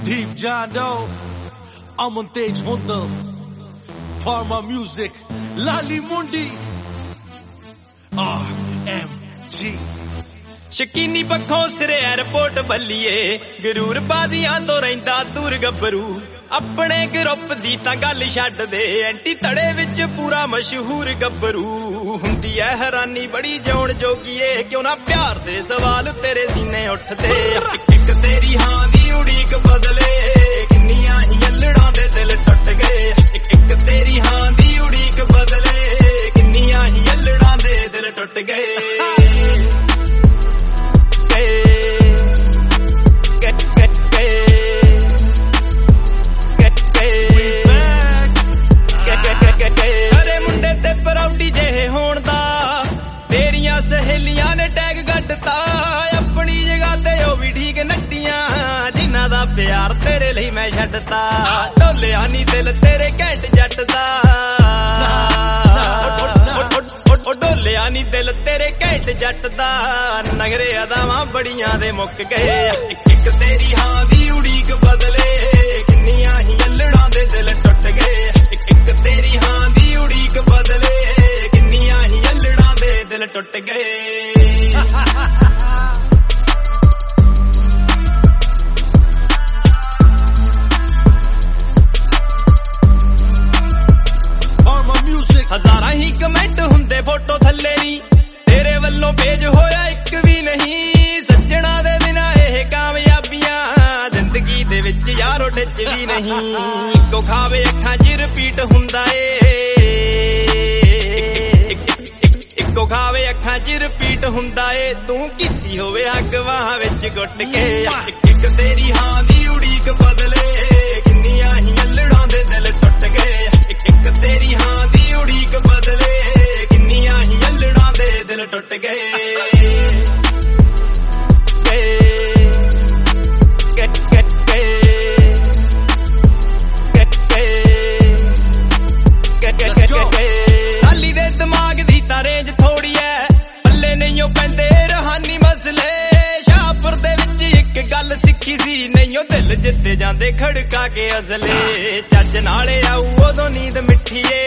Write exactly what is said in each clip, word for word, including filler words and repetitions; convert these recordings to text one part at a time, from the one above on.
Deep John Doe, Aman Tej Hundal, Parma Music, Lali Mundi, R M G. शकीनी पखों सिरे airport बल्लीए गरूर बादियां तो रहिंदा दूर गब्बरू अपने ग्रुप दी तां गल छड्ड दे एंटी तड़े विच पूरा मशहूर गब्बरू हुंदी ऐ हैरानी बड़ी जोण जोगीए क्यों ना प्यार दे सवाल तेरे सीने उठदे इक तेरी हां दी उड़ीक बदले किन्नियां ही अल्लड़ां दे दिल टुट गए इक तेरी हां दी उड़ीक बदले किन्नियां ही अल्लड़ां दे दिल टुट गए अरे मुंडे ते परौडी जेहे होण दा तेरियां सहेलियां ने टैग गड्डता अपनी जगह ते ओ भी ठीक नट्टियां जिन्हां दा प्यार तेरे ਲਈ मैं छड्डता ढोलिया नी दिल तेरे घैंट जट दा ओ ढोलिया नी दिल तेरे घैंट जट दा नगरे अदावां बड़ियां दे मुक गए इक तेरी हां दी उड़ीक बदले किन्नियां ही अल्लड़ां दे दिल टुट गए इक तेरी हां दी उड़ीक बदले किन्नियां ही अल्लड़ां दे दिल टुट गए हजारां ही कमेंट हुंदे फोटो थल्ले नी तेरे वल्लों पेज होया इक भी नहीं सज्जणा दे बिना एह कामयाबियां जिंदगी दे विच यारो टिच भी नहीं इक्को खावे अखां च रिपीट हुंदा ए इक्को खावे अखां च रिपीट हुंदा ए तू कीती होवे हक वाह विच गुट के इक तेरी हां दी उड़ीक बदले किन्नियां ही अल्लड़ां दे दिल टुट गए इक तेरी हां दी उड़ीक बदले किन्नियां ही अल्लड़ां दे दिल टुट गए लाली दे दिमाग दी तां रेंज थोड़ी ऐ पल्ले नहीं पैंदे रूहानी मसले शाहपुर दे विच इक गल सिक्खी सी नहीं दिल जित्ते जांदे खड़का के असले चज नाले आऊ उदों नींद मिठी ए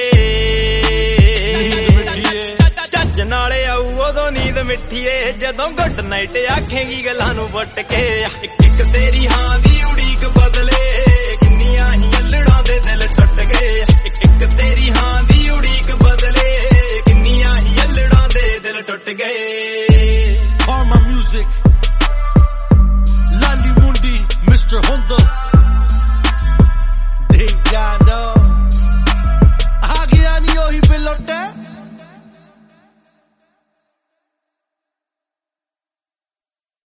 चज नाले आऊ उदों नींद मिठी ए जदों गुड नाइट आखेंगी गल्लां नूं पुट के इक तेरी हां दी उड़ीक बदले किन्नियां ही अल्लड़ां दे दिल टुट गए इक तेरी हां दी उड़ीक बदले किन्नियां ही अल्लड़ां दे दिल टुट गए Parma Music, Lali Mundi, Mister Hundal.